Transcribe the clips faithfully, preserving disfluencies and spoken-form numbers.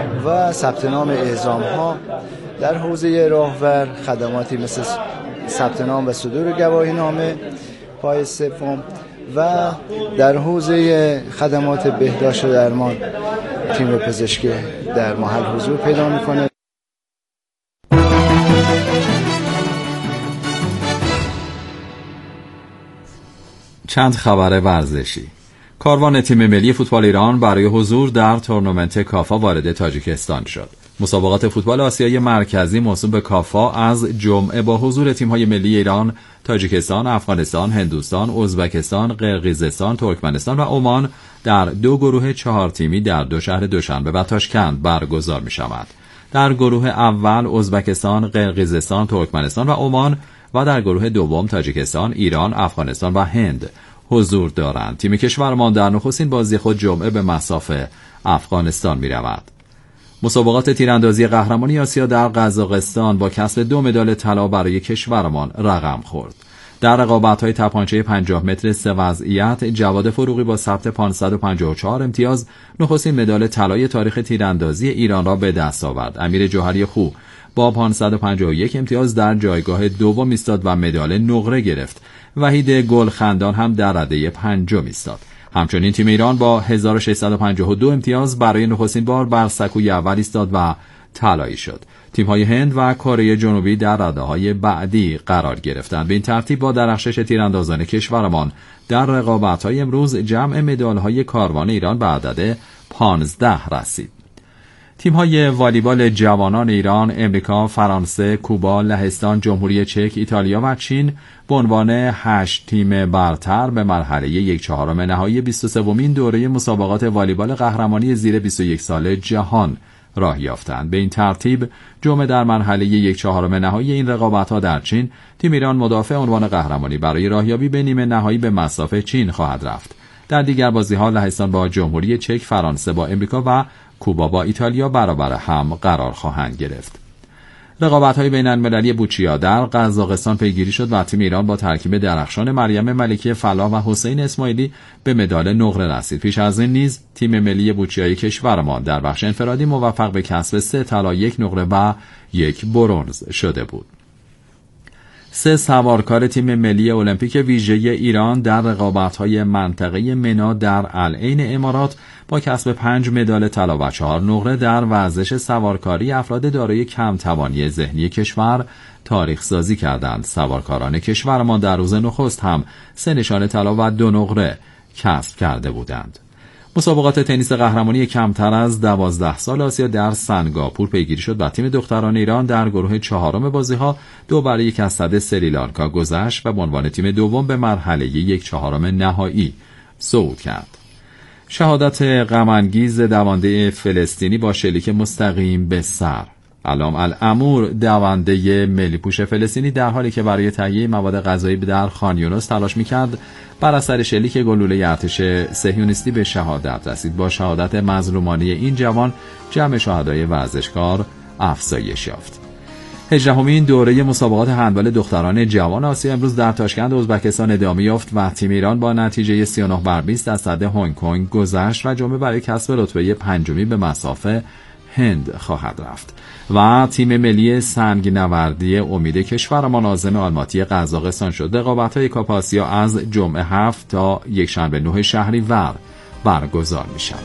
و ثبت نام اعزام‌ها. در حوزه راهور خدماتی مثل ثبت نام و صدور گواهینامه پای سوم و در حوزه خدمات بهداشت و درمان تیم پزشکی در محل حضور پیدا میکنه. چند خبر ورزشی. کاروان تیم ملی فوتبال ایران برای حضور در تورنمنت کافا وارد تاجیکستان شد. مسابقات فوتبال آسیای مرکزی موسوم به کافا از جمعه با حضور تیم‌های ملی ایران، تاجیکستان، افغانستان، هندوستان، ازبکستان، قرقیزستان، ترکمنستان و عمان در دو گروه چهار تیمی در دو شهر دوشنبه و تاشکند برگزار می‌شود. در گروه اول ازبکستان، قرقیزستان، ترکمنستان و عمان و در گروه دوم تاجیکستان، ایران، افغانستان و هند حضور دارند. تیم کشورمان در نخستین بازی خود جمعه به مصاف افغانستان می‌رود. مسابقات تیراندازی قهرمانی آسیا در قزاقستان با کسب دو مدال طلا برای کشورمان رقم خورد. در رقابت‌های تپانچه پنجاه متر سه وضعیت جواد فروغی با ثبت پانصد و پنجاه و چهار امتیاز نخستین مدال طلای تاریخ تیراندازی ایران را به دست آورد. امیر جوهری خو با پانصد و پنجاه و یک امتیاز در جایگاه دوم ایستاد و مدال نقره گرفت. وحید گلخندان هم در رده پنجم ایستاد. همچنین تیم ایران با هزار و ششصد و پنجاه و دو امتیاز برای نخستین بار بر سکوی اول ایستاد و طلایی شد. تیم‌های هند و کره جنوبی در رده‌های بعدی قرار گرفتند. به این ترتیب با درخشش تیراندازان کشورمان در رقابت‌های امروز جمع مدال‌های کاروان ایران به عدد پانزده رسید. تیم‌های والیبال جوانان ایران، امریکا، فرانسه، کوبا، لهستان، جمهوری چک، ایتالیا و چین به عنوان هشت تیم برتر به مرحله یک چهارم نهایی بیست و سومین دوره مسابقات والیبال قهرمانی زیر بیست و یک ساله جهان راه یافتند. به این ترتیب جمعه در مرحله یک چهارم نهایی این رقابت‌ها در چین، تیم ایران مدافع عنوان قهرمانی برای راهیابی به نیمه نهایی به مصاف چین خواهد رفت. در دیگر بازی‌ها لهستان با جمهوری چک، فرانسه با امریکا و کوبا با ایتالیا برابر هم قرار خواهند گرفت. رقابت‌های بین‌المللی بوچیا در قزاقستان پیگیری شد و تیم ایران با ترکیب درخشان مریم ملکی فلاح و حسین اسماعیلی به مدال نقره رسید. پیش از این نیز تیم ملی بوچیای کشورمان در بخش انفرادی موفق به کسب سه طلا، یک نقره و یک برنز شده بود. سه سوارکار تیم ملی المپیک ویژه ایران در رقابت‌های منطقه منا در العین امارات با کسب پنج مدال طلا و چهار نقره در ورزش سوارکاری افراد دارای کم توانی ذهنی کشور تاریخ سازی کردند. سوارکاران کشورمان در روز نخست هم سه نشان طلا و دو نقره کسب کرده بودند. مسابقات تنیس قهرمانی کمتر از دوازده سال آسیا در سنگاپور پیگیری شد و تیم دختران ایران در گروه چهارم بازی‌ها دو برای یک از صد سریلانکا گذشت و به عنوان تیم دوم به مرحله یک چهارم نهایی صعود کرد. شهادت غم‌انگیز دونده فلسطینی با شلیک مستقیم به سر. علام الامور دونده ملی پوش فلسطینی در حالی که برای تهیه مواد غذایی در خان یونس تلاش می‌کرد بر اثر شلیک گلوله ارتش صهیونیستی به شهادت رسید. با شهادت مظلومانه این جوان جمع شهدای ورزشکار افزایش یافت. هجدهمین دوره مسابقات هندبال دختران جوان آسیا امروز در تاشکند ازبکستان ادامه یافت و تیم ایران با نتیجه سی و نه بر بیست از صد هنگ کنگ گذشت و جمعه برای کسب رتبه پنجمی به مصاف هند خواهد رفت. و تیم ملی سنگ نوردی امید کشورمان عازم آلماتی قزاقستان شد. رقابت‌های کاپ آسیا از جمعه هفت تا یکشنبه نه شهریور برگزار می‌شود.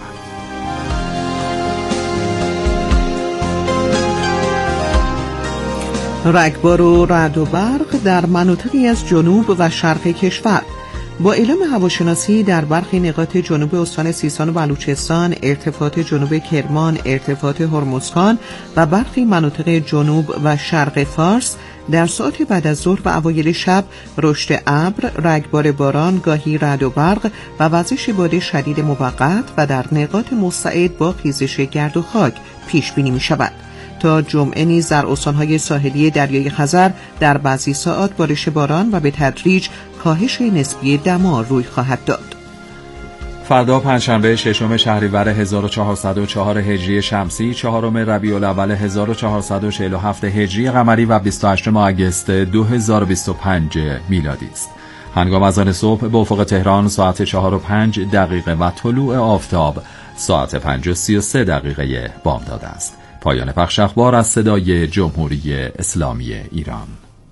رگبار و رعد و برق در مناطقی از جنوب و شرق کشور. با اعلام هواشناسی در برخی نقاط جنوب استان سیستان و بلوچستان، ارتفاعات جنوب کرمان، ارتفاعات هرمزخان و برخی مناطق جنوب و شرق فارس در ساعات بعد از ظهر و اوایل شب رشد ابر، رگبار باران، گاهی رعد و برق و وزش باد شدید موقت و در نقاط مستعد با خیزش گرد و خاک پیش بینی می شود. تا جمعه نیز در استان‌های ساحلی دریای خزر در بعضی ساعات بارش باران و به تدریج کاهش نسبی دما روی خواهد داد. فردا پنجشنبه ششم شهریور هزار و چهارصد و چهار هجری شمسی، چهارم ربیع الاول هزار و چهارصد و چهل و هفت هجری قمری و بیست و هشتم آگوست دو هزار و بیست و پنج میلادی است. هنگام اذان صبح به افق تهران ساعت چهار و پنج دقیقه و طلوع آفتاب ساعت پنج و سی و سه دقیقه بامداد است. پایان پخش اخبار از صدای جمهوری اسلامی ایران.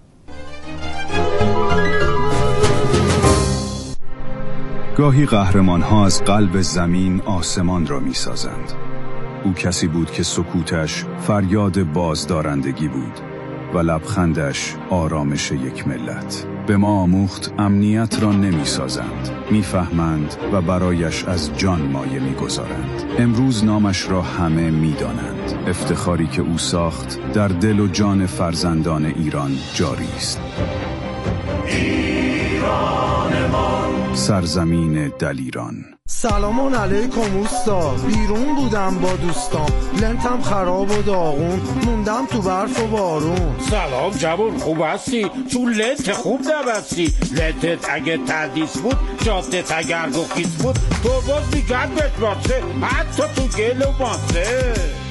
گاهی قهرمان‌ها از قلب زمین آسمان را می‌سازند. او کسی بود که سکوتش فریاد بازدارندگی بود و لبخندش آرامش یک ملت. به ما آموخت امنیت را نمی‌سازند، می‌فهمند و برایش از جان مایه می‌گذارند. امروز نامش را همه می‌دانند. افتخاری که او ساخت در دل و جان فرزندان ایران جاری است. ایران ما، سرزمین دلیران. سلام علیکم اوستا، بیرون بودم با دوستام، لنتم خراب و داغون، موندم تو برف و بارون. سلام جوون، خوب هستی؟ چون لنت خوب نبستی. لنتت اگه تردیس بود، جادت اگر گخیز بود، تو باز میگن بهت باسه، حتی تو گل و باسه.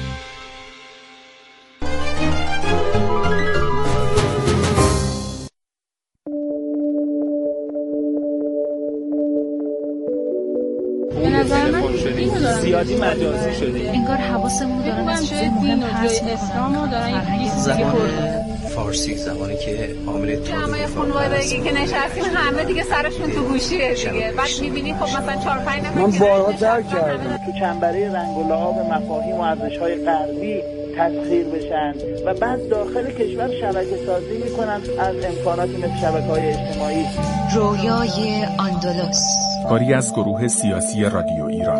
زیادی مجازی شده. انگار حواسمون دارن از چیز مهم پرس میکنن. زبان فارسی، زبانی که عامل همه خانوادگی که نشستیم همه دیگه سرشون تو گوشیه دیگه. بعد میبینی خب مثلا چهار پنج نفر من بارها درک کردم تو چنبره رنگ و لعاب مفاهیم و ارزش‌های غربی تسخیر بشن و بعد داخل کشور شبکه سازی میکنن از امکاناتی مثل شبکه‌های اجتماعی. رویای اندلس، کاری از گروه سیاسی رادیو ایران.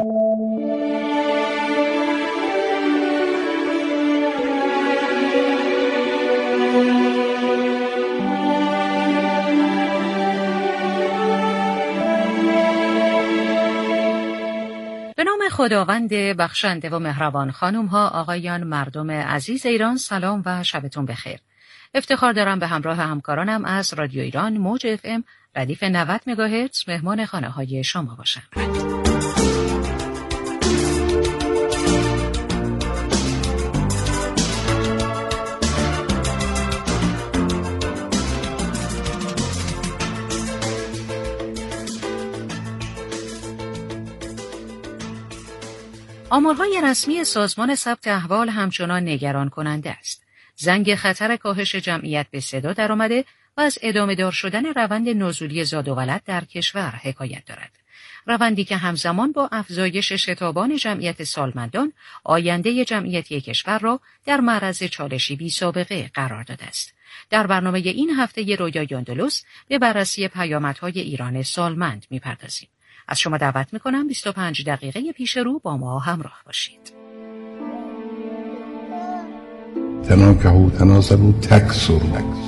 به نام خداوند بخشنده و مهربان. خانم ها، آقایان، مردم عزیز ایران، سلام و شبتون بخیر. افتخار دارم به همراه همکارانم از رادیو ایران موج اف ام ردیف نود مگاهرتز مهمان خانه های شما باشم. آمارهای رسمی سازمان ثبت احوال همچنان نگران کننده است. زنگ خطر کاهش جمعیت به صدا درآمده و از ادامه دار شدن روند نزولی زاد و ولد در کشور حکایت دارد. روندی که همزمان با افزایش شتابان جمعیت سالمندان، آینده جمعیتی کشور را در معرض چالشی بی سابقه قرار داده است. در برنامه این هفته رویای اندلس به بررسی پیامدهای ایران سالمند می‌پردازیم. از شما دعوت می‌کنم بیست و پنج دقیقه پیش رو با ما همراه باشید. تناکحوا تناسبوا تکثروا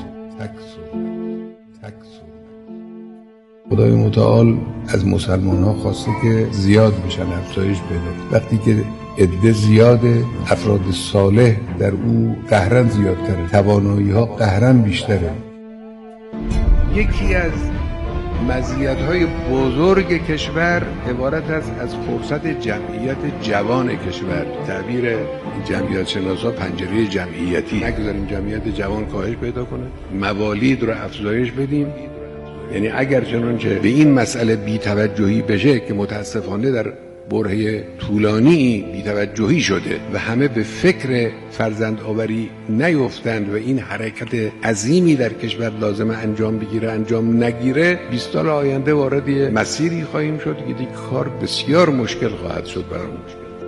خدای متعال از مسلمان ها خواسته که زیاد بشن، افزایش پیدا. وقتی که عده زیاده، افراد صالح در او قهرن زیادتره، توانایی ها قهرن بیشتره. یکی از مزیت‌های بزرگ کشور عبارت است از فرصت جمعیت جوان کشور. تعبیر جمعیت شناسا پنجره جمعیتی. نگذاریم جمعیت جوان کاهش پیدا کنه، موالید رو افزایش بدیم. یعنی اگر چنانچه به این مسئله بی‌توجهی بشه که متاسفانه در برهه طولانی بی‌توجهی شده و همه به فکر فرزند آوری نیفتند و این حرکت عظیمی در کشور لازمه انجام بگیره انجام نگیره، بیست سال آینده وارد مسیری خواهیم شد که دیگه کار بسیار مشکل خواهد شد برامون.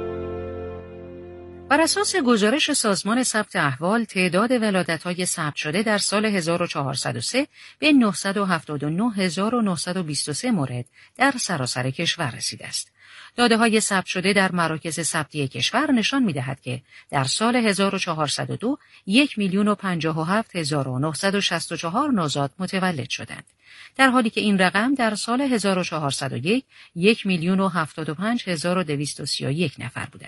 بر اساس گزارش سازمان ثبت احوال، تعداد ولادت‌های ثبت شده در سال هزار و چهارصد و سه به نهصد و هفتاد و نه هزار و نهصد و بیست و سه مورد در سراسر کشور رسیده است. داده‌های ثبت شده در مراکز ثبتی کشور نشان می‌دهد که در سال هزار و چهارصد و دو یک میلیون و پنجاه و هفت هزار و نهصد و شصت و چهار نوزاد متولد شدند، در حالی که این رقم در سال هزار و چهارصد و یک یک میلیون و هفتاد و پنج هزار و دویست و سی و یک نفر بوده است.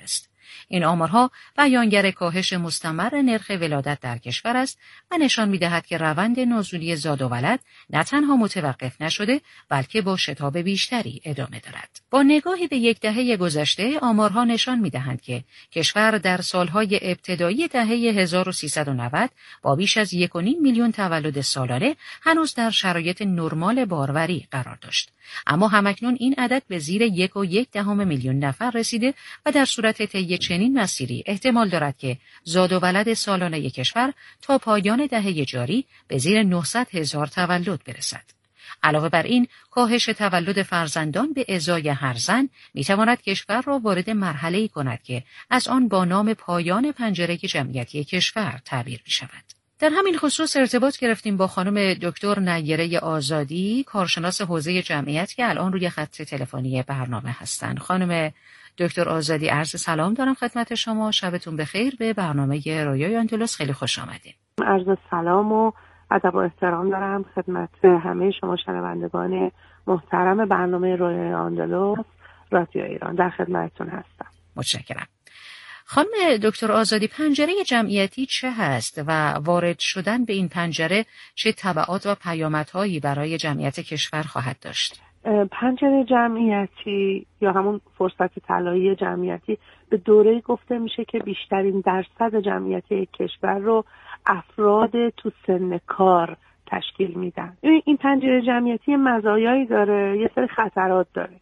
این آمارها بیانگر کاهش مستمر نرخ ولادت در کشور است و نشان می‌دهد که روند نزولی زاد و ولد نه تنها متوقف نشده بلکه با شتاب بیشتری ادامه دارد. با نگاهی به یک دهه گذشته آمارها نشان می‌دهند که کشور در سالهای ابتدایی دهه هزار و سیصد و نود با بیش از یک و نیم میلیون تولد سالانه هنوز در شرایط نرمال باروری قرار داشت. اما همکنون این عدد به زیر یک و یک دهم میلیون نفر رسیده و در صورت طی چنین مسیری احتمال دارد که زاد و ولد سالانه کشور تا پایان دهه جاری به زیر نهصد هزار تولد برسد. علاوه بر این، کاهش تولد فرزندان به ازای هر زن میتواند کشور را وارد مرحله‌ای کند که از آن با نام پایان پنجره جمعیتی کشور تعبیر می شود. در همین خصوص ارتباط گرفتیم با خانم دکتر نیره آزادی، کارشناس حوزه جمعیت که الان روی خط تلفنی برنامه هستند. خانم دکتر آزادی، عرض سلام دارم خدمت شما. شبتون بخیر. به برنامه رویای اندلس خیلی خوش آمدید. عرض سلام و ادب و احترام دارم خدمت همه شما شنوندگان محترم برنامه رویای اندلس رادیو ایران. در خدمتتون هستم. متشکرم. خانم دکتر آزادی، پنجره جمعیتی چه هست و وارد شدن به این پنجره چه تبعات و پیامدهایی برای جمعیت کشور خواهد داشت؟ پنجره جمعیتی یا همون فرصت طلایی جمعیتی به دوره‌ای گفته میشه که بیشترین درصد جمعیتی کشور رو افراد تو سن کار تشکیل میدن. این پنجره جمعیتی مزایایی داره، یه سری خطرات داره.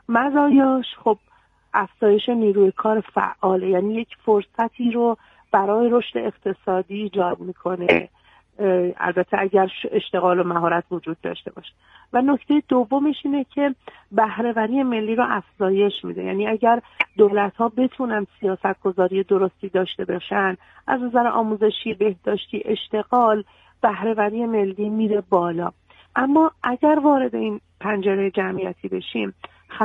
مزایاش خب افزایش نیروی کار فعاله، یعنی یک فرصتی رو برای رشد اقتصادی ایجاد میکنه، البته اگر اشتغال و مهارت وجود داشته باشه. و نکته دومش اینه که بهره‌وری ملی رو افزایش میده، یعنی اگر دولت‌ها بتونن سیاست‌گذاری درستی داشته باشن از نظر آموزشی، بهداشتی، اشتغال، بهره‌وری ملی میره بالا. اما اگر وارد این پنجره جمعیتی بشیم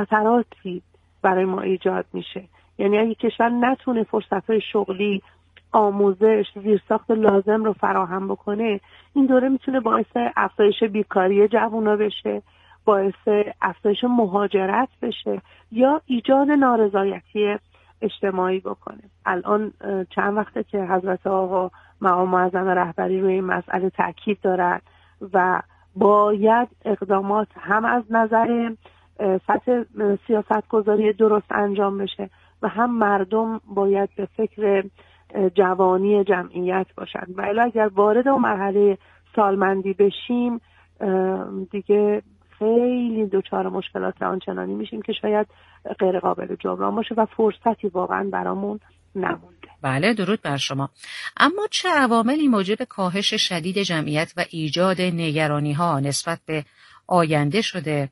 خطراتی برای ما ایجاد میشه، یعنی اگه کشور نتونه فرصت‌های شغلی، آموزش، زیرساخت لازم رو فراهم بکنه، این دوره میتونه باعث افزایش بیکاری جوونا بشه، باعث افزایش مهاجرت بشه یا ایجاد نارضایتی اجتماعی بکنه. الان چند وقته که حضرت آقا مقام معظم رهبری روی این مسئله تاکید دارن و باید اقدامات هم از نظر سطح سیاست گذاری درست انجام بشه و هم مردم باید به فکر جوانی جمعیت باشن. و الا اگر وارد اون مرحله سالمندی بشیم دیگه خیلی دچار مشکلات آنچنانی میشیم که شاید غیر قابل جبران باشه و فرصتی واقعا برامون نمونده. بله، درود بر شما. اما چه عواملی موجب کاهش شدید جمعیت و ایجاد نگرانی ها نسبت به آینده شده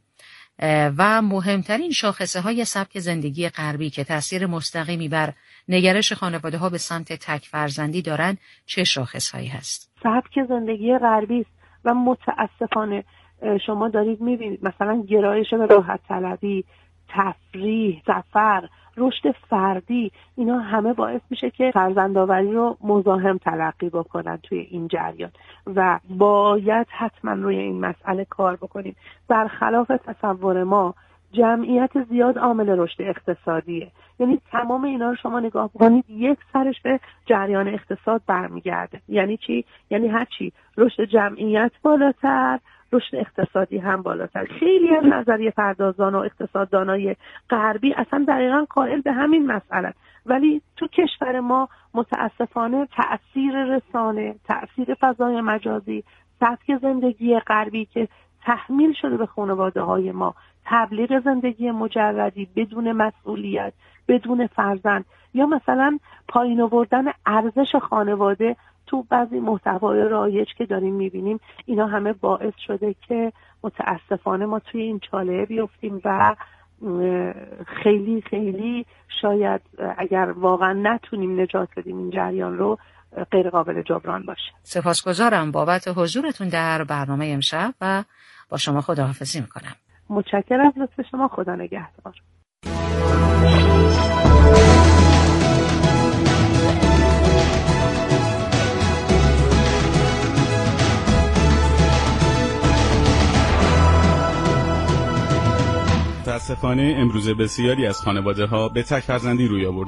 و مهمترین شاخصه های سبک زندگی غربی که تأثیر مستقیمی بر نگرش خانواده ها به سمت تک فرزندی دارند چه شاخص هایی هست؟ سبک زندگی غربی است و متاسفانه شما دارید میبینید مثلا گرایش به راحت طلبی، تفریح، سفر، رشد فردی، اینا همه باعث میشه که فرزندآوری رو مزاحم تلقی بکنن توی این جریان و باید حتما روی این مسئله کار بکنیم. برخلاف تصور ما جمعیت زیاد عامل رشد اقتصادیه، یعنی تمام اینا رو شما نگاه بکنید یک سرش به جریان اقتصاد برمیگرده. یعنی چی؟ یعنی هر چی رشد جمعیت بالاتر، رشد اقتصادی هم بالاتر. خیلی از نظریه پردازان و اقتصاددانای غربی اصلا دقیقاً قائل به همین مسئله، ولی تو کشور ما متاسفانه تأثیر رسانه، تأثیر فضای مجازی، سبک زندگی غربی که تحمیل شده به خانواده‌های ما، تبلیغ زندگی مجردی بدون مسئولیت، بدون فرزند، یا مثلا پایین آوردن ارزش خانواده تو بعضی محتوای رایج که داریم میبینیم، اینا همه باعث شده که متاسفانه ما توی این چاله بیفتیم و خیلی خیلی شاید اگر واقعا نتونیم نجات بدیم این جریان رو غیر قابل جبران باشه. سپاسگزارم بابت حضورتون در برنامه امشب و با شما خداحافظی میکنم. متشکرم از لطف شما. خدا نگهدار. متاسفانه امروزه بسیاری از خانواده‌ها به تک فرزندی روی آوردند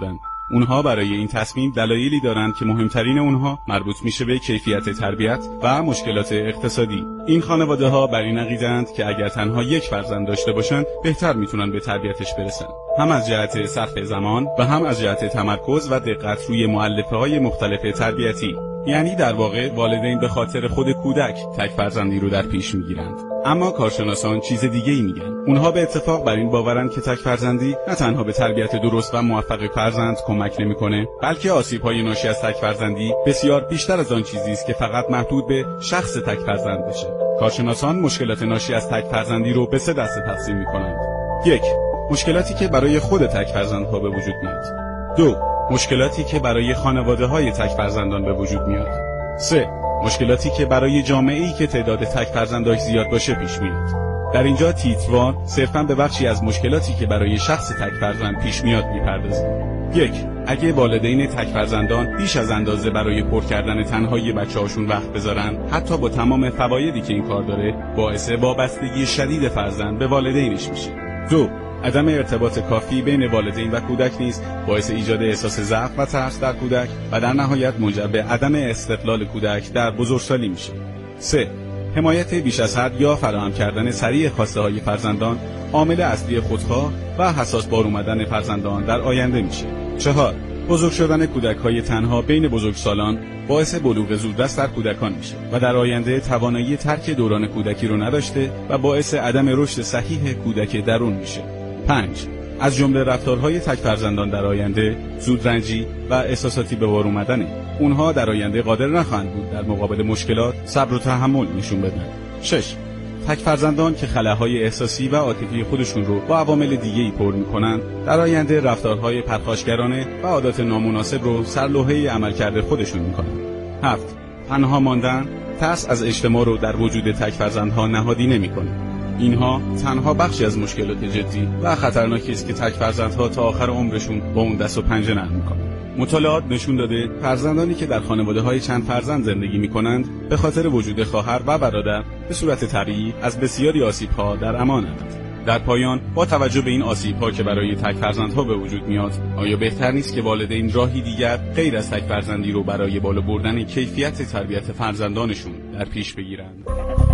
اونها برای این تصمیم دلایلی دارند که مهمترین اونها مربوط میشه به کیفیت تربیت و مشکلات اقتصادی. این خانواده‌ها بر این عقیده‌اند که اگر تنها یک فرزند داشته باشند بهتر میتونن به تربیتش برسن، هم از جهت صرف زمان و هم از جهت تمرکز و دقت روی مؤلفه‌های مختلف تربیتی. یعنی در واقع والدین به خاطر خود کودک تک فرزندی رو در پیش میگیرند. اما کارشناسان چیز دیگه ای میگن. اونها به اتفاق بر این باورند که تک فرزندی نه تنها به تربیت درست و موفق فرزند کمک نمیکنه، بلکه آسیب‌های ناشی از تک فرزندی بسیار بیشتر از آن چیزی است که فقط محدود به شخص تک فرزند بشه. کارشناسان مشکلات ناشی از تک فرزندی رو به سه دسته تقسیم میکنند. یک، مشکلاتی که برای خود تک فرزندها به وجود میاد. دو، مشکلاتی که برای خانواده‌های تک فرزندان به وجود میاد. سه، مشکلاتی که برای جامعه‌ای که تعداد تک فرزنداش زیاد باشه پیش میاد. در اینجا تیتروار صرفاً به بخشی از مشکلاتی که برای شخص تک فرزند پیش میاد میپردازیم. یک، اگه والدین تک فرزندان بیش از اندازه برای پر کردن تنهایی بچه‌هاشون وقت بذارن، حتی با تمام فوایدی که این کار داره، باعث وابستگی شدید فرزند به والدینش میشه. دو، عدم ارتباط کافی بین والدین و کودک نیز باعث ایجاد احساس ضعف و ترس در کودک و در نهایت منجر به عدم استقلال کودک در بزرگسالی میشه. سه، حمایت بیش از حد یا فراهم کردن سریع خواسته های فرزندان عامل اصلی خودخواه و حساس بار اومدن فرزندان در آینده میشه. چهار، بزرگ شدن کودک های تنها بین بزرگسالان باعث بلوغ زودرس در کودکان میشه و در آینده توانایی ترک دوران کودکی رو نداشته و باعث عدم رشد صحیح کودک درون میشه. پنج، از جمله رفتارهای تک فرزندان در آینده زودرنجی و احساساتی به بار اومدنه. اونها در آینده قادر نخواهند بود در مقابل مشکلات صبر و تحمل نشون بدن. شش، تک فرزندان که خلاهای احساسی و عاطفی خودشون رو با عوامل دیگه‌ای پر می‌کنن، در آینده رفتارهای پرخاشگرانه و عادات نامناسب رو سرلوحه عملکرد خودشون می‌کنن. هفت، تنها ماندن، ترس از اجتماع رو در وجود تک فرزندها نهادی نمی‌کنه. اینها تنها بخشی از مشکلات جدی و خطرناکی است که تک فرزندها تا آخر عمرشون با اون دست و پنجه نرم می‌کنن. مطالعات نشون داده فرزندانی که در خانواده‌های چند فرزند زندگی می‌کنند به خاطر وجود خواهر و برادر به صورت طبیعی از بسیاری آسیب‌ها در امانند. در پایان با توجه به این آسیب‌ها که برای تک فرزندها به وجود میاد، آیا بهتر نیست که والدین راهی دیگر غیر از تک فرزندی رو برای بالا بردن کیفیت تربیت فرزندانشون در پیش بگیرند؟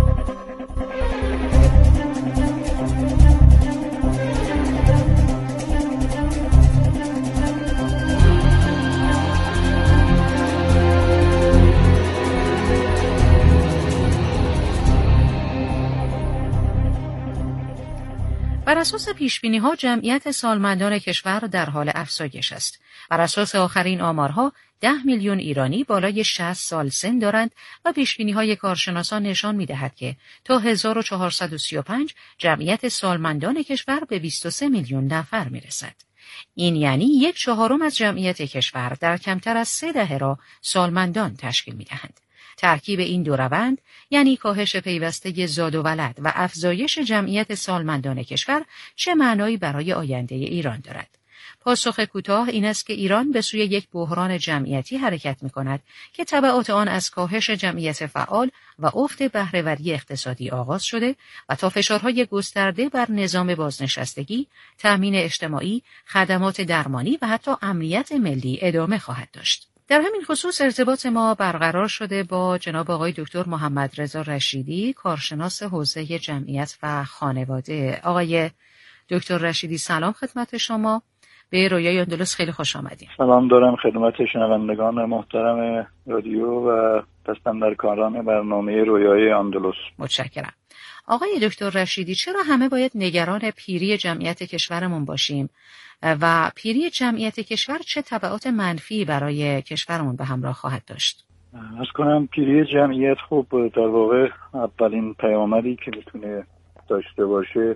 بر اساس پیشبینی‌ها جمعیت سالمندان کشور در حال افزایش است. بر اساس آخرین آمارها ده میلیون ایرانی بالای شصت سال سن دارند و پیشبینی‌های کارشناسان نشان می‌دهد که تا هزار و چهارصد و سی و پنج جمعیت سالمندان کشور به بیست و سه میلیون نفر می‌رسد. این یعنی یک چهارم از جمعیت کشور در کمتر از سه دهه را سالمندان تشکیل می‌دهند. ترکیب این دو روند یعنی کاهش پیوسته زاد و ولد و افزایش جمعیت سالمندان کشور چه معنایی برای آینده ایران دارد؟ پاسخ کوتاه این است که ایران به سوی یک بحران جمعیتی حرکت می‌کند که تبعات آن از کاهش جمعیت فعال و افت بهره‌وری اقتصادی آغاز شده و تا فشارهای گسترده بر نظام بازنشستگی، تأمین اجتماعی، خدمات درمانی و حتی امنیت ملی ادامه خواهد داشت. در همین خصوص ارتباط ما برقرار شده با جناب آقای دکتر محمد رضا رشیدی، کارشناس حوزه جمعیت و خانواده. آقای دکتر رشیدی سلام خدمت شما. به رویای اندلس خیلی خوش آمدید. سلام دارم خدمت شنوندگان محترم رادیو و پستاندرکاران برنامه رویای اندلس. متشکرم. آقای دکتر رشیدی، چرا همه باید نگران پیری جمعیت کشورمون باشیم و پیری جمعیت کشور چه تبعات منفی برای کشورمون به همراه خواهد داشت؟ از کنم پیری جمعیت خب در واقع اولین پیامدی که میتونه داشته باشه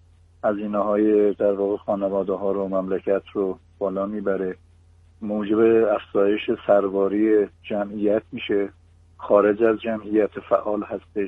هزینه‌های در واقع خانواده ها رو، مملکت رو بالا میبره، موجب افزایش سرباری جمعیت میشه، خارج از جمعیت فعال هستش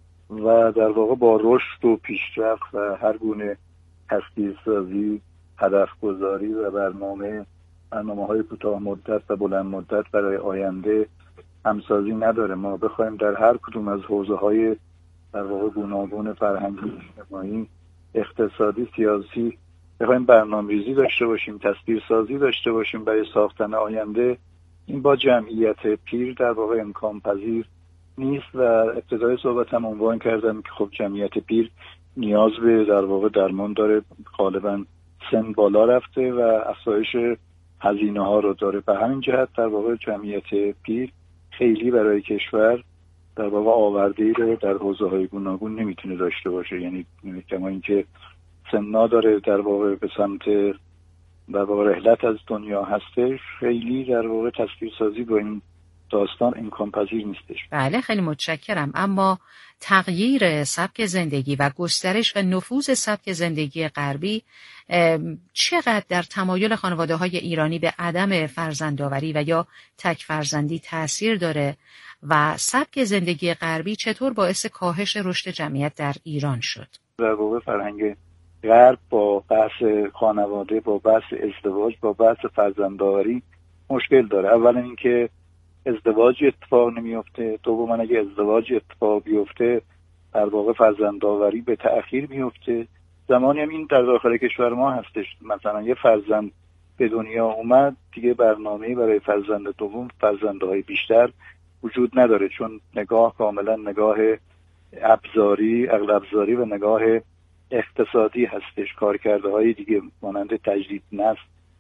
و در واقع با رشد و پیشرفت و هر گونه تسهیل‌سازی، هدف گذاری و برنامه برنامه‌های کوتاه مدت و بلند مدت برای آینده همسازی نداره. ما بخوایم در هر کدوم از حوزه‌های در واقع گوناگون فرهنگی، اجتماعی، اقتصادی، سیاسی بخوایم برنامه‌ریزی داشته باشیم، تصویرسازی داشته باشیم برای ساختن آینده، این با جمعیت پیر در واقع امکان پذیر نیست. و ابتدای صحبتم عنوان کردم که خب جمعیت پیر نیاز به در واقع درمان داره، غالبا سن بالا رفته و افزایش هزینه ها رو داره. به همین جهت در واقع جمعیت پیر خیلی برای کشور در واقع آورده‌ای رو در حوزه‌های گوناگون نمیتونه داشته باشه. یعنی کما اینکه سنا داره در واقع به سمت در واقع رحلت از دنیا هستش، خیلی در واقع تصویرسازی با این داستان امکان پذیر نیستش. بله خیلی متشکرم. اما تغییر سبک زندگی و گسترش و نفوذ سبک زندگی غربی چقدر در تمایل خانواده‌های ایرانی به عدم فرزندآوری و یا تک فرزندی تأثیر داره و سبک زندگی غربی چطور باعث کاهش رشد جمعیت در ایران شد؟ در واقع فرهنگ غرب با بحث خانواده، با بحث ازدواج، با بحث فرزندآوری مشکل داره. اولا اینکه ازدواج اتفاق نمیفته، دوما اگه ازدواج اتفاق بیفته در واقع فرزندآوری به تأخیر میفته. زمانی هم این در داخل کشور ما هستش، مثلا یه فرزند به دنیا اومد دیگه برنامه‌ای برای فرزند دوم، فرزندهای بیشتر وجود نداره، چون نگاه کاملا نگاه ابزاری، عقل ابزاری و نگاه اقتصادی هستش. کارکردهای دیگه مانند تجدید نسل،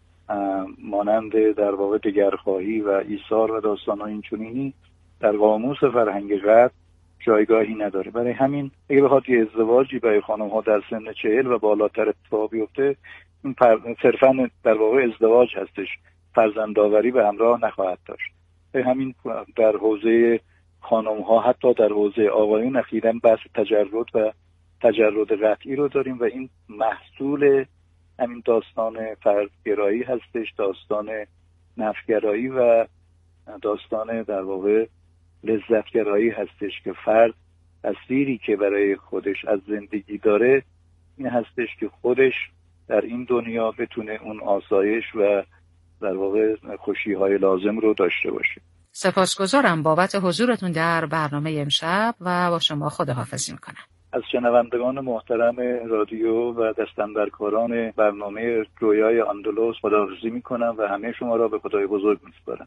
مانند در واقع دگرخواهی و ایثار و داستان‌های اینچنینی در قاموس فرهنگ غرب جایگاهی نداره. برای همین اگه بخواد یه ازدواجی برای خانم‌ها در سن چهل و بالاتر اتفاق بیفته، این صرفاً در واقع ازدواج هستش، فرزندآوری به همراه نخواهد داشت. برای همین در حوزه خانم‌ها، حتی در حوزه آقایون اخیراً بحث تجرد و تجرد قطعی رو داریم و این محصول همین داستان فردگرایی هستش، داستان نفس‌گرایی و داستان در واقع لذتگرایی هستش که فرد تصویری که برای خودش از زندگی داره این هستش که خودش در این دنیا بتونه اون آسایش و در واقع خوشی‌های لازم رو داشته باشه. سپاسگزارم بابت حضورتون در برنامه امشب و با شما خداحافظی میکنم. از شنوندگان محترم رادیو و دستاندرکاران برنامه رویای اندلس خداحافظی میکنم و همه شما را به خدای بزرگ میسپارم.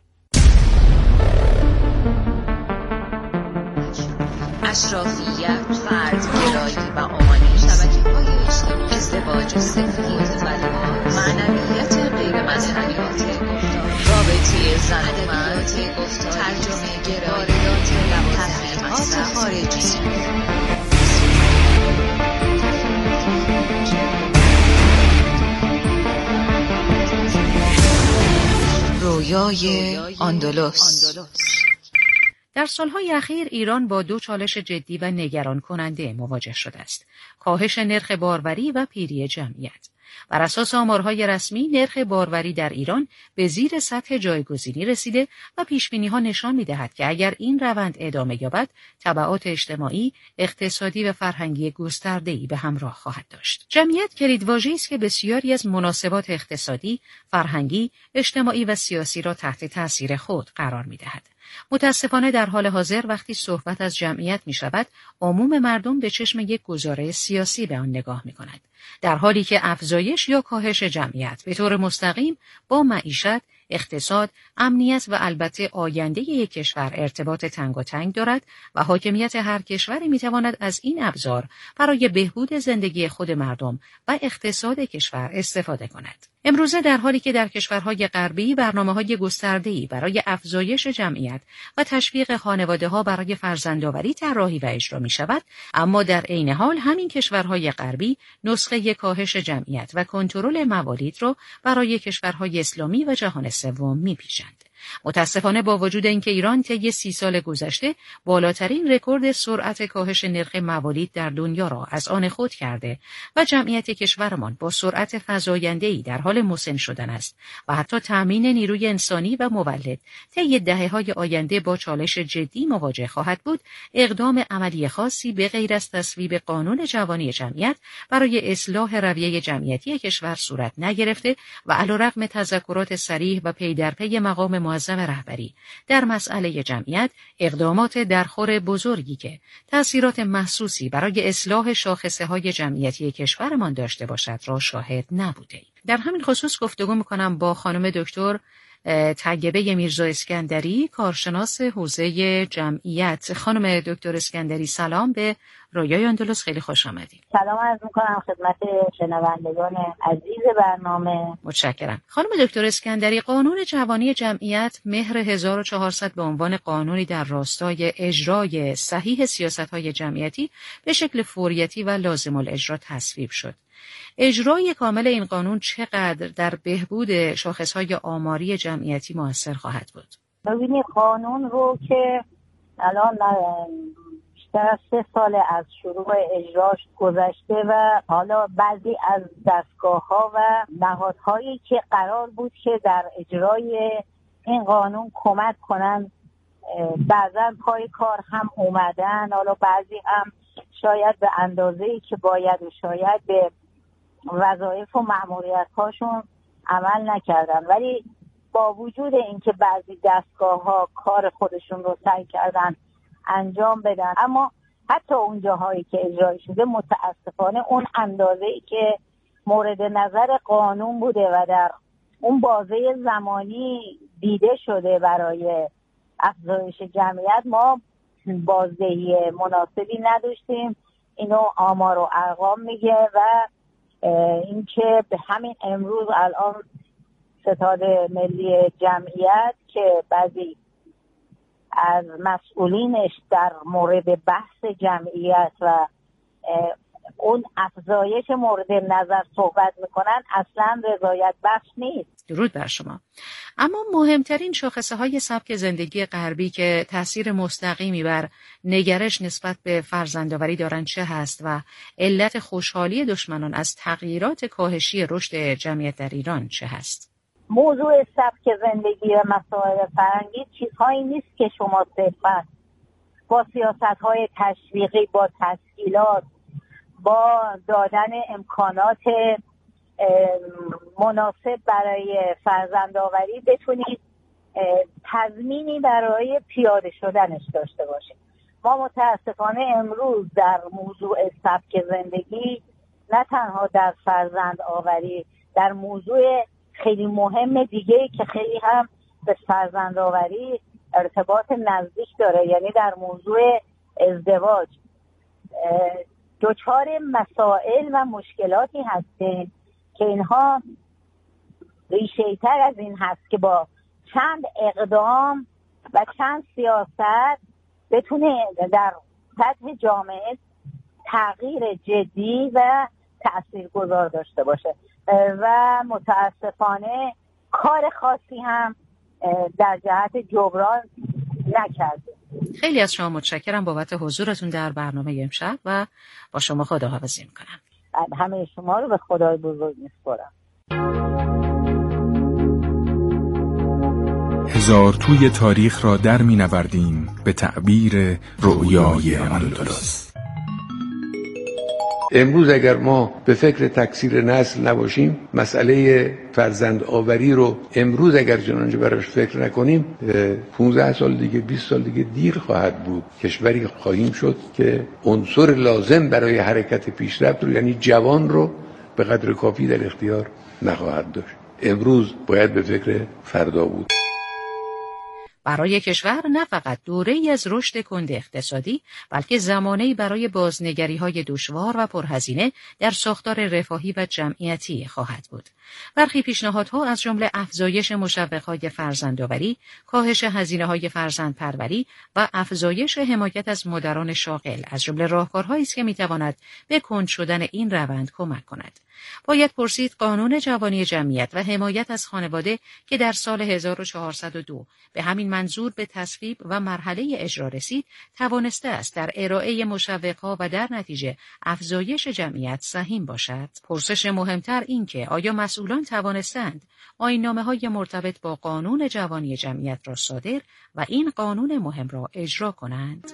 اشرافیت، فردگرایی و آمانی، شبکه‌های اجتماعی، ازدواج سفید و لباس، معنویت غیر مذهبیات، رابطه زن و مرد، ترجمه گرایی، تحقیقات خارجی. رویای اندلس. در سالهای اخیر ایران با دو چالش جدی و نگران کننده مواجه شده است: کاهش نرخ باروری و پیری جمعیت. بر اساس آمارهای رسمی نرخ باروری در ایران به زیر سطح جایگزینی رسیده و پیشبینی‌ها نشان می‌دهد که اگر این روند ادامه یابد تبعات اجتماعی، اقتصادی و فرهنگی گسترده‌ای به همراه خواهد داشت. جمعیت کلیدواژه‌ای است که بسیاری از مناسبات اقتصادی، فرهنگی، اجتماعی و سیاسی را تحت تأثیر خود قرار می‌دهد. متاسفانه در حال حاضر وقتی صحبت از جمعیت می شود، عموم مردم به چشم یک گزاره سیاسی به آن نگاه می کند، در حالی که افزایش یا کاهش جمعیت به طور مستقیم با معیشت، اقتصاد، امنیت و البته آینده یک کشور ارتباط تنگاتنگ دارد و حاکمیت هر کشوری می تواند از این ابزار برای بهبود زندگی خود مردم و اقتصاد کشور استفاده کند. امروزه در حالی که در کشورهای غربی برنامه‌های گسترده‌ای برای افزایش جمعیت و تشویق خانواده‌ها برای فرزندآوری طراحی و اجرا می‌شود، اما در عین حال همین کشورهای غربی نسخه کاهش جمعیت و کنترل موالید را برای کشورهای اسلامی و جهان سوم می‌پیچند. متاسفانه با وجود اینکه ایران طی سی سال گذشته بالاترین رکورد سرعت کاهش نرخ موالید در دنیا را از آن خود کرده و جمعیت کشورمان با سرعت فزاینده‌ای در حال مسن شدن است و حتی تأمین نیروی انسانی و مولد طی دهه‌های آینده با چالش جدی مواجه خواهد بود، اقدام عملی خاصی به غیر از تصویب قانون جوانی جمعیت برای اصلاح رویه جمعیتی کشور صورت نگرفته و علیرغم تذکرات صریح و پی در پی مقام معظم رهبری در مسئله جمعیت اقدامات درخور بزرگی که تأثیرات محسوسی برای اصلاح شاخصه‌های جمعیتی کشورمان داشته باشد را شاهد نبوده. در همین خصوص گفتگو می‌کنم با خانم دکتر طیبه میرزا اسکندری، کارشناس حوزه جمعیت. خانم دکتر اسکندری سلام، به رویای اندلس خیلی خوش آمدید. سلام عرض می‌کنم خدمت شنوندگان عزیز برنامه. متشکرم. خانم دکتر اسکندری، قانون جوانی جمعیت مهر هزار و چهارصد به عنوان قانونی در راستای اجرای صحیح سیاست‌های جمعیتی به شکل فوریتی و لازم الاجرا تصویب شد. اجرای کامل این قانون چقدر در بهبود شاخص‌های آماری جمعیتی مؤثر خواهد بود؟ ببینید قانون رو که الان بیشتر از سه سال از شروع اجراش گذشته و حالا بعضی از دستگاه‌ها و نهادهایی که قرار بود که در اجرای این قانون کمک کنن بعضا پای کار هم اومدن، حالا بعضی هم شاید به اندازه‌ای که باید و شاید به وظایف و مأموریت‌هاشون عمل نکردن، ولی با وجود اینکه بعضی دستگاه‌ها کار خودشون رو سعی کردن انجام بدن، اما حتی اون جاهایی که اجرا شده متاسفانه اون اندازه‌ای که مورد نظر قانون بوده و در اون بازه زمانی دیده شده برای افزایش جمعیت ما بازدهی مناسبی نداشتیم. اینو آمار و ارقام میگه و اینکه به همین امروز الان ستاد ملی جمعیت که بعضی از مسئولینش در مورد بحث جمعیت و اون افزایش مورد نظر صحبت میکنن اصلا رضایت بخش نیست. درود بر شما. اما مهمترین شاخصه های سبک زندگی غربی که تأثیر مستقیمی بر نگرش نسبت به فرزندآوری دارند چه هست و علت خوشحالی دشمنان از تغییرات کاهشی رشد جمعیت در ایران چه هست؟ موضوع سبک زندگی و مسائل فرهنگی چیزهایی نیست که شما صرفاً با سیاست‌های تشویقی، با تسهیلات، با دادن امکانات مناسب برای فرزندآوری بتونید تضمینی برای پیاده شدنش داشته باشید. ما متاسفانه امروز در موضوع سبک زندگی نه تنها در فرزندآوری، در موضوع خیلی مهم دیگه‌ای که خیلی هم به فرزندآوری ارتباط نزدیک داره، یعنی در موضوع ازدواج دچار مسائل و مشکلاتی هستیم که اینها ریشه‌ای تر از این هست که با چند اقدام و چند سیاست بتونه در سطح جامعه تغییر جدی و تاثیرگذار داشته باشه و متاسفانه کار خاصی هم در جهت جبران نکرده. خیلی از شما متشکرم بابت حضورتون در برنامه امشب و با شما خداحافظی میکنم. همه شما رو به خدای بزرگ میسپارم. هزار توی تاریخ را در می نوردیم به تعبیر رویای اندلس. امروز اگر ما به فکر تکثیر نسل نباشیم، مسئله فرزند آوری رو امروز اگر چنانچه براش فکر نکنیم، پانزده سال دیگه، بیست سال دیگه دیر خواهد بود. کشوری خواهیم شد که عنصر لازم برای حرکت پیشرفت رو، یعنی جوان رو، به قدر کافی در اختیار نخواهد داشت. امروز باید به فکر فردا بود. برای کشور نه فقط دوره‌ای از رشد کند اقتصادی، بلکه زمانه‌ای برای بازنگری‌های دشوار و پرهزینه در ساختار رفاهی و جمعیتی خواهد بود. برخی پیشنهادها از جمله افزایش مشوق‌های فرزندآوری، کاهش هزینه‌های فرزندپروری و افزایش حمایت از مادران شاغل از جمله راهکارهایی است که می‌تواند به کند شدن این روند کمک کند. باید پرسید قانون جوانی جمعیت و حمایت از خانواده که در سال هزار و چهارصد و دو به همین منظور به تصویب و مرحله اجرا رسید، توانسته است در ارائه مشوق‌ها و در نتیجه افزایش جمعیت سهیم باشد؟ پرسش مهمتر این که آیا مسئولان توانستند آیین‌نامه‌های مرتبط با قانون جوانی جمعیت را صادر و این قانون مهم را اجرا کنند؟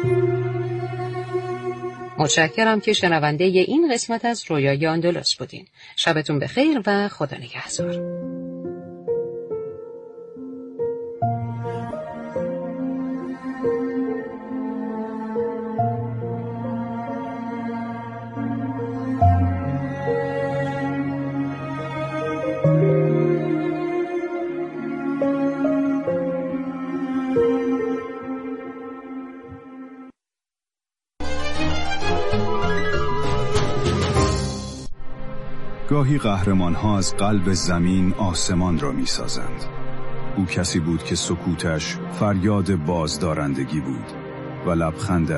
متشکرم که شنونده این قسمت از رویای آندلس بودین. شبتون بخیر و خدا نگهدار. گاهی قهرمان‌ها از قلب زمین آسمان را می‌سازند. او کسی بود که سکوتش فریاد بازدارندگی بود و لبخندش